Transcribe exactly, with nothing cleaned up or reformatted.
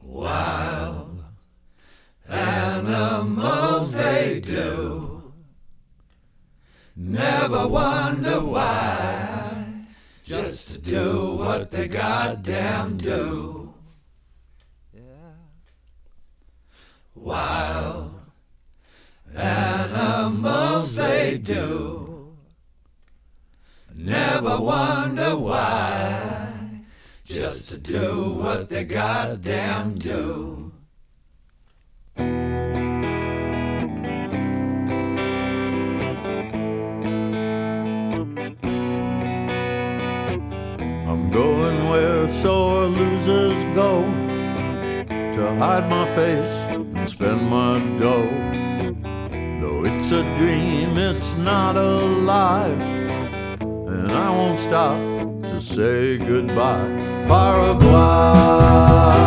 Wild animals they do, never wonder why, just to do what they goddamn do. Wild animals they do, never wonder why, just to do what they goddamn do. I'm going where sore losers go, to hide my face and spend my dough. Though it's a dream, it's not alive, and I won't stop to say goodbye. Paraguay.